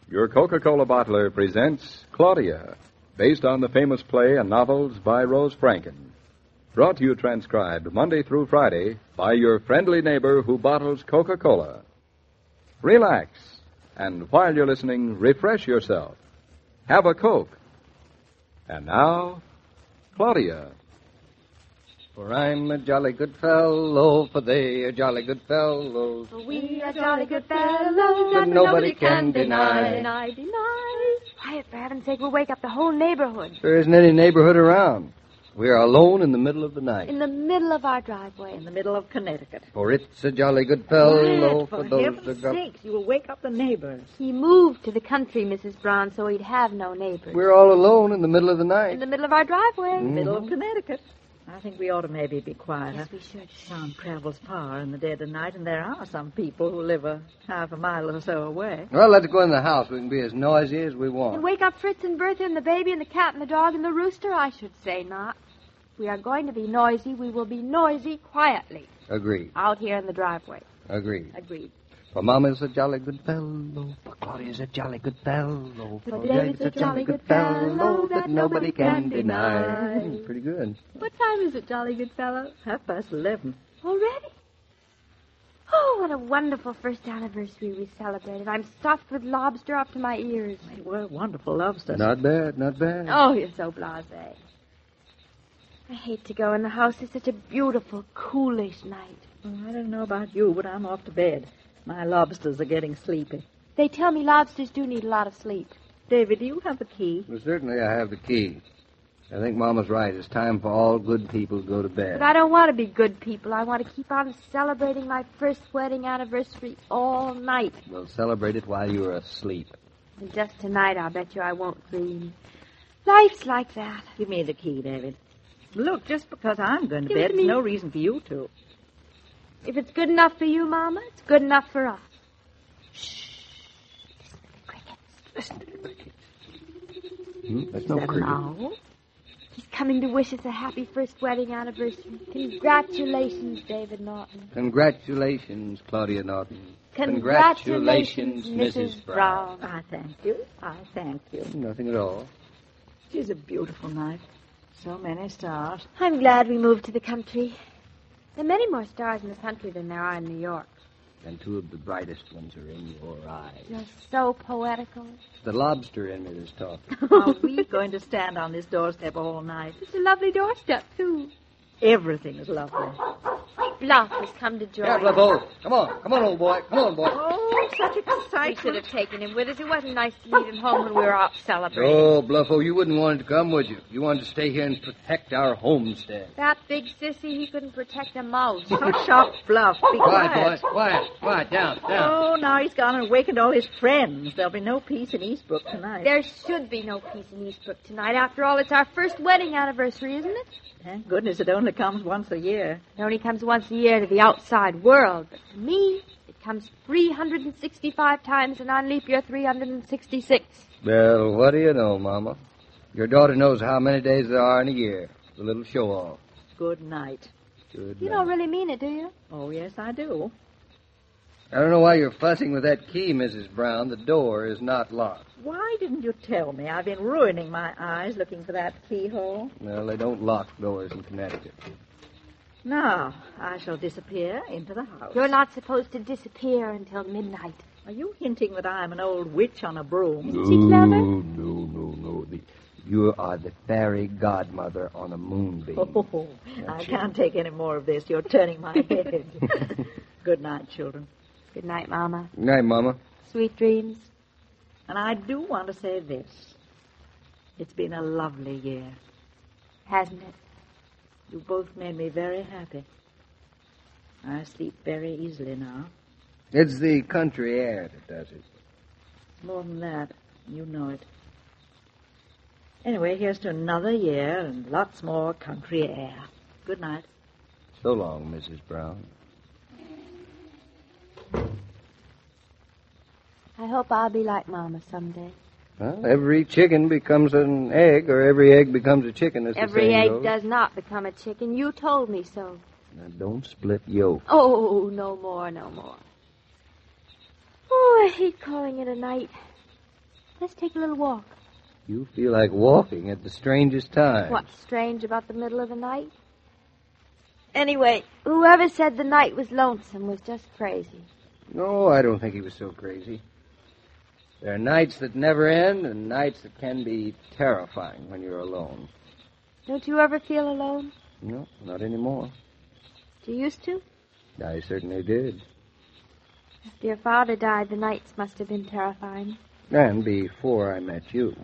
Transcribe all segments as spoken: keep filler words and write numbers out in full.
Your Coca-Cola bottler presents Claudia, based on the famous play and novels by Rose Franken. Brought to you transcribed Monday through Friday by your friendly neighbor who bottles Coca-Cola. Relax, and while you're listening, refresh yourself. Have a Coke. And now, Claudia. For I'm a jolly good fellow, for they are jolly good fellows. For we are jolly good fellows, that nobody can deny. deny. Deny, deny. Quiet, for heaven's sake, we'll wake up the whole neighborhood. There isn't any neighborhood around. We are alone in the middle of the night. In the middle of our driveway. In the middle of Connecticut. For it's a jolly good fellow, Quiet, for, for those heaven's that go... sakes, you will wake up the neighbors. He moved to the country, Missus Brown, so he'd have no neighbors. We're all alone in the middle of the night. In the middle of our driveway. Mm-hmm. Middle of Connecticut. I think we ought to maybe be quieter. Yes, we should. Sound travels far in the dead of night, and there are some people who live a half a mile or so away. Well, let's go in the house. We can be as noisy as we want. And wake up Fritz and Bertha and the baby and the cat and the dog and the rooster? I should say not. If we are going to be noisy, we will be noisy quietly. Agreed. Out here in the driveway. Agreed. Agreed. For Mama's a jolly good fellow, for Claudia's a jolly good fellow, For David's a jolly good fellow that nobody can deny. Mm, pretty good. What time is it, jolly good fellow? Half past eleven. Already? Oh, what a wonderful first anniversary we celebrated. I'm stuffed with lobster up to my ears. They were wonderful lobsters. Not bad, not bad. Oh, you're so blasé. I hate to go in the house. It's such a beautiful, coolish night. Oh, I don't know about you, but I'm off to bed. My lobsters are getting sleepy. They tell me lobsters do need a lot of sleep. David, do you have the key? Well, certainly I have the key. I think Mama's right. It's time for all good people to go to bed. But I don't want to be good people. I want to keep on celebrating my first wedding anniversary all night. We'll celebrate it while you're asleep. And just tonight, I'll bet you I won't dream. Life's like that. Give me the key, David. Look, just because I'm going to Give it bed, to there's me. no reason for you to. If it's good enough for you, Mama, it's good enough for us. Shh. Listen to the crickets. Listen to the crickets. Hmm? That's Is no that cricket. an owl? He's coming to wish us a happy first wedding anniversary. Congratulations, David Norton. Congratulations, Claudia Norton. Congratulations, Missus Brown. I thank you. I thank you. Nothing at all. It is a beautiful night. So many stars. I'm glad we moved to the country. There are many more stars in the country than there are in New York. And two of the brightest ones are in your eyes. You're so poetical. The lobster in it is talking. Are we going to stand on this doorstep all night? It's a lovely doorstep, too. Everything is lovely. Bluff has come to join Yeah, us. Blufo. Come on. Come on, old boy. Come on, boy. Oh, such We excitement. should have taken him with us. It wasn't nice to leave him home when we were out celebrating. Oh, Bluffo, you wouldn't want him to come, would you? You wanted to stay here and protect our homestead. That big sissy, he couldn't protect a mouse. Hush up, Bluff. Be Quiet, quiet. boy. Quiet. Quiet. Down. Down. Oh, now he's gone and awakened all his friends. There'll be no peace in Eastbrook tonight. There should be no peace in Eastbrook tonight. After all, it's our first wedding anniversary, isn't it? Thank goodness it only comes once a year. It only comes once a year to the outside world. But to me, it comes three hundred sixty-five times, and on leap year three hundred sixty-six. Well, what do you know, Mama? Your daughter knows how many days there are in a year. It's a little show-off. Good night. Good You night. don't really mean it, do you? Oh, yes, I do. I don't know why you're fussing with that key, Missus Brown. The door is not locked. Why didn't you tell me? I've been ruining my eyes looking for that keyhole. Well, they don't lock doors in Connecticut. Now, I shall disappear into the house. You're not supposed to disappear until midnight. Are you hinting that I'm an old witch on a broom? Isn't she clever? No, no, no, no. The, you are the fairy godmother on a moonbeam. Oh, I can't take any more of this. You're turning my head. Good night, children. Good night, Mama. Good night, Mama. Sweet dreams. And I do want to say this. It's been a lovely year. Hasn't it? You both made me very happy. I sleep very easily now. It's the country air that does it. More than that, you know it. Anyway, here's to another year and lots more country air. Good night. So long, Missus Brown. I hope I'll be like Mama someday. Well, every chicken becomes an egg, or every egg becomes a chicken, as the Every saying egg goes. does not become a chicken. You told me so. Now, don't split yolk. Oh, no more, no more. Oh, I hate calling it a night. Let's take a little walk. You feel like walking at the strangest time. What's strange about the middle of the night? Anyway, whoever said the night was lonesome was just crazy. No, I don't think he was so crazy. There are nights that never end and nights that can be terrifying when you're alone. Don't you ever feel alone? No, not anymore. You used to? I certainly did. After your father died, the nights must have been terrifying. And before I met you.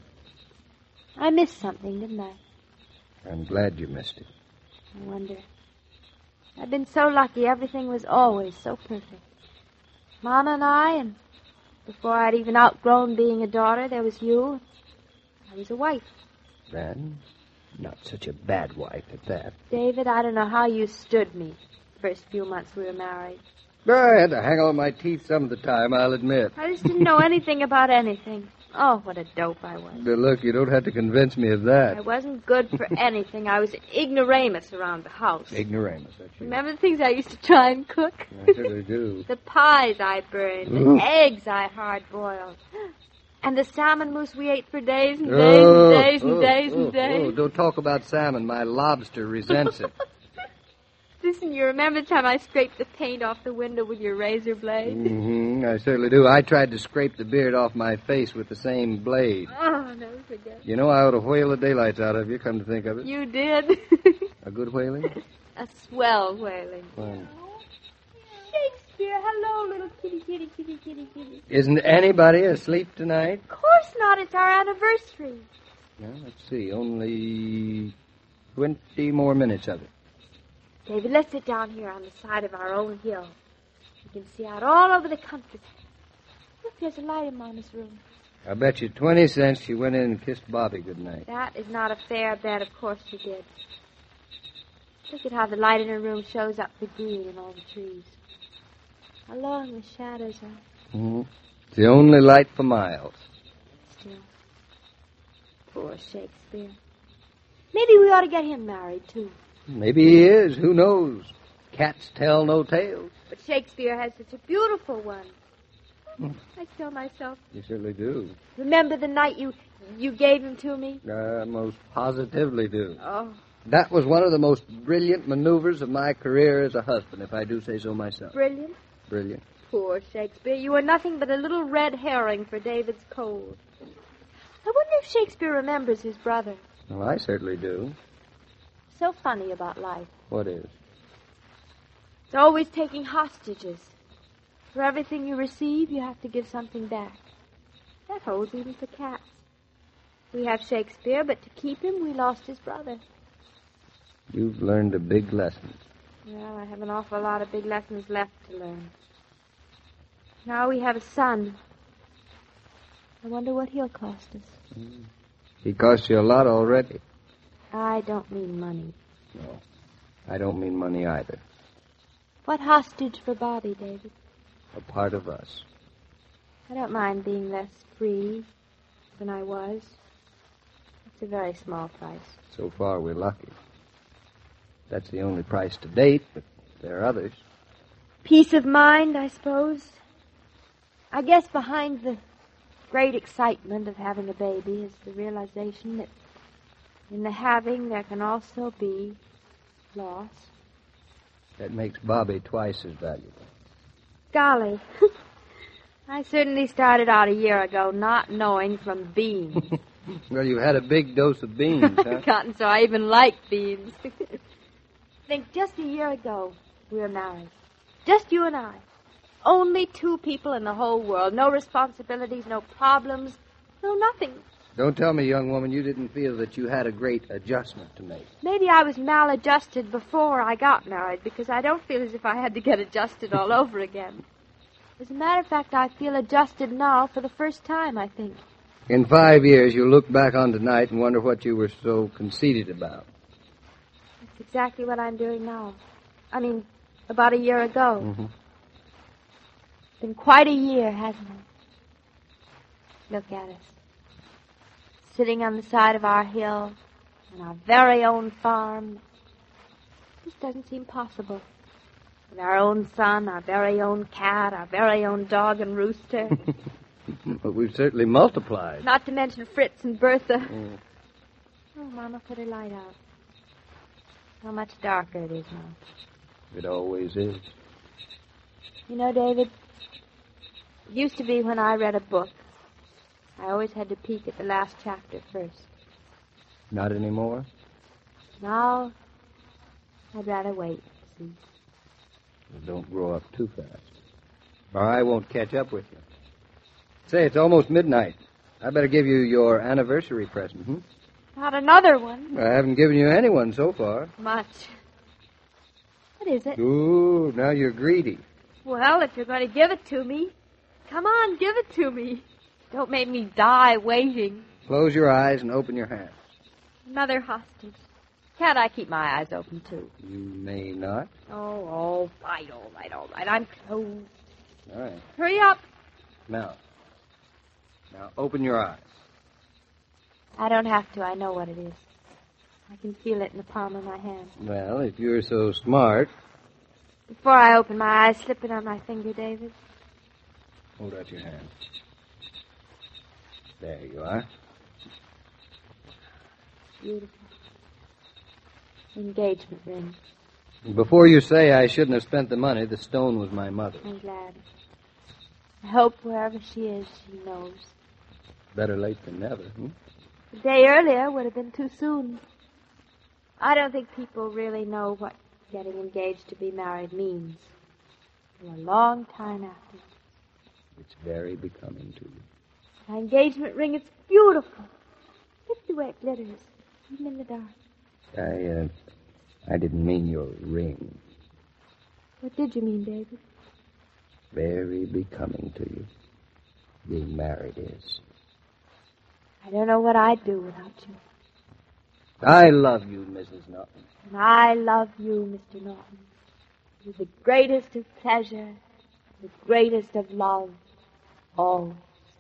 I missed something, didn't I? I'm glad you missed it. I wonder. I've been so lucky. Everything was always so perfect. Mama and I, and before I'd even outgrown being a daughter, there was you. I was a wife. And not such a bad wife at that. David, I don't know how you stood me the first few months we were married. I had to hang on my teeth some of the time, I'll admit. I just didn't know anything about anything. Oh, what a dope I was. But look, you don't have to convince me of that. I wasn't good for anything. I was an ignoramus around the house. Ignoramus, that's you. Remember the things I used to try and cook? I certainly do. The pies I burned, the eggs I hard-boiled, and the salmon mousse we ate for days and days Oh, and days and oh, days oh, and days. Oh, don't talk about salmon. My lobster resents it. Listen, you remember the time I scraped the paint off the window with your razor blade? Mm-hmm, I certainly do. I tried to scrape the beard off my face with the same blade. Oh, I'll never forget. You know, I ought to whale the daylights out of you, come to think of it. You did. A good whaling? A swell whaling. Well, Shakespeare, hello, little kitty, kitty, kitty, kitty, kitty. isn't anybody asleep tonight? Of course not. It's our anniversary. Well, let's see. Only twenty more minutes of it. David, let's sit down here on the side of our own hill. We can see out all over the country. Look, there's a light in Mama's room. I bet you twenty cents she went in and kissed Bobby goodnight. That is not a fair bet. Of course she did. Look at how the light in her room shows up the green in all the trees. How long the shadows are. Mm-hmm. It's the only light for miles. Still. Poor Shakespeare. Maybe we ought to get him married, too. Maybe he is. Who knows? Cats tell no tales. But Shakespeare has such a beautiful one. I kill myself. You certainly do. Remember the night you you gave him to me? I most positively do. Oh, That was one of the most brilliant maneuvers of my career as a husband, if I do say so myself. brilliant. Brilliant. Poor Shakespeare. You were nothing but a little red herring for David's cold. I wonder if Shakespeare remembers his brother. Well, I certainly do. So funny about life. What is? It's always taking hostages. For everything you receive, you have to give something back. That holds even for cats. We have Shakespeare, but to keep him, we lost his brother. You've learned a big lesson. Well, I have an awful lot of big lessons left to learn. Now we have a son. I wonder what he'll cost us. Mm. He cost you a lot already. I don't mean money. No, I don't mean money either. What hostage for Bobby, David? A part of us. I don't mind being less free than I was. It's a very small price. So far, we're lucky. That's the only price to date, but there are others. Peace of mind, I suppose. I guess behind the great excitement of having a baby is the realization that in the having there can also be loss. That makes Bobby twice as valuable. Golly. I certainly started out a year ago not knowing from beans. Well, you had a big dose of beans, huh? Cotton, so I even like beans. Think, just a year ago, we were married. Just you and I. Only two people in the whole world. No responsibilities, no problems, no nothing. Don't tell me, young woman, you didn't feel that you had a great adjustment to make. Maybe I was maladjusted before I got married, because I don't feel as if I had to get adjusted all over again. As a matter of fact, I feel adjusted now for the first time, I think. In five years, you'll look back on tonight and wonder what you were so conceited about. That's exactly what I'm doing now. I mean, about a year ago. Mm-hmm. It's been quite a year, hasn't it? Look at us. Sitting on the side of our hill, on our very own farm. This doesn't seem possible. With our own son, our very own cat, our very own dog and rooster. But we've certainly multiplied. Not to mention Fritz and Bertha. Mm. Oh, Mama, put her light out. How much darker it is now. It always is. You know, David, it used to be when I read a book, I always had to peek at the last chapter first. Not anymore? Now, I'd rather wait, see. Well, don't grow up too fast, or I won't catch up with you. Say, it's almost midnight. I better give you your anniversary present, hmm? Not another one. I haven't given you any one so far. Much. What is it? Ooh, now you're greedy. Well, if you're going to give it to me, come on, give it to me. Don't make me die waiting. Close your eyes and open your hands. Another hostage. Can't I keep my eyes open, too? You may not. Oh, all right, all right, all right. I'm closed. All right. Hurry up. Now. Now, open your eyes. I don't have to. I know what it is. I can feel it in the palm of my hand. Well, if you're so smart... Before I open my eyes, slip it on my finger, David. Hold out your hand. There you are. Beautiful. Engagement ring. Before you say I shouldn't have spent the money, the stone was my mother. I'm glad. I hope wherever she is, she knows. Better late than never, hmm? A day earlier would have been too soon. I don't think people really know what getting engaged to be married means. For a long time after. It's very becoming to you. My engagement ring, it's beautiful. Look the way it glitters, even in the dark. I, uh, I didn't mean your ring. What did you mean, David? Very becoming to you. Being married is. I don't know what I'd do without you. I love you, Missus Norton. And I love you, Mister Norton. You're the greatest of pleasure, the greatest of love, always.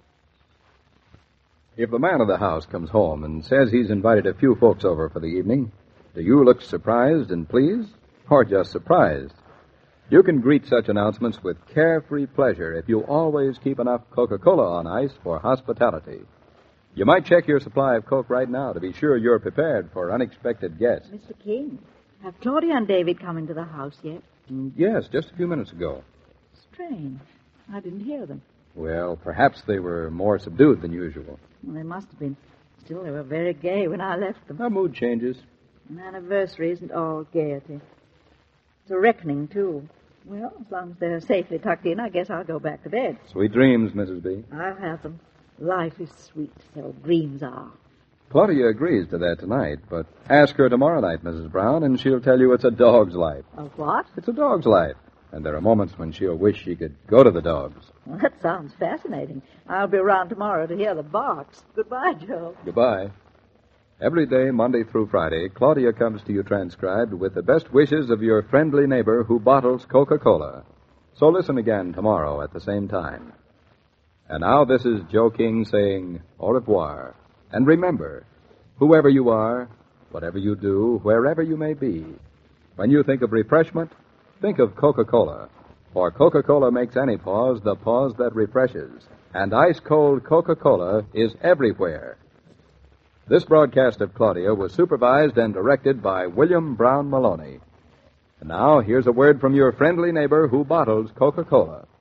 If the man of the house comes home and says he's invited a few folks over for the evening, do you look surprised and pleased, or just surprised? You can greet such announcements with carefree pleasure if you always keep enough Coca-Cola on ice for hospitality. You might check your supply of Coke right now to be sure you're prepared for unexpected guests. Mister King, have Claudia and David come into the house yet? Mm, Yes, just a few minutes ago. Strange. I didn't hear them. Well, perhaps they were more subdued than usual. Well, they must have been. Still, they were very gay when I left them. Our mood changes. An anniversary isn't all gaiety. It's a reckoning, too. Well, as long as they're safely tucked in, I guess I'll go back to bed. Sweet dreams, Missus B. I'll have them. Life is sweet, so dreams are. Claudia agrees to that tonight, but ask her tomorrow night, Missus Brown, and she'll tell you it's a dog's life. A what? It's a dog's life, and there are moments when she'll wish she could go to the dogs. Well, that sounds fascinating. I'll be around tomorrow to hear the barks. Goodbye, Joe. Goodbye. Every day, Monday through Friday, Claudia comes to you transcribed with the best wishes of your friendly neighbor who bottles Coca-Cola. So listen again tomorrow at the same time. And now this is Joe King saying au revoir. And remember, whoever you are, whatever you do, wherever you may be, when you think of refreshment, think of Coca-Cola. For Coca-Cola makes any pause the pause that refreshes. And ice-cold Coca-Cola is everywhere. This broadcast of Claudia was supervised and directed by William Brown Maloney. And now, here's a word from your friendly neighbor who bottles Coca-Cola.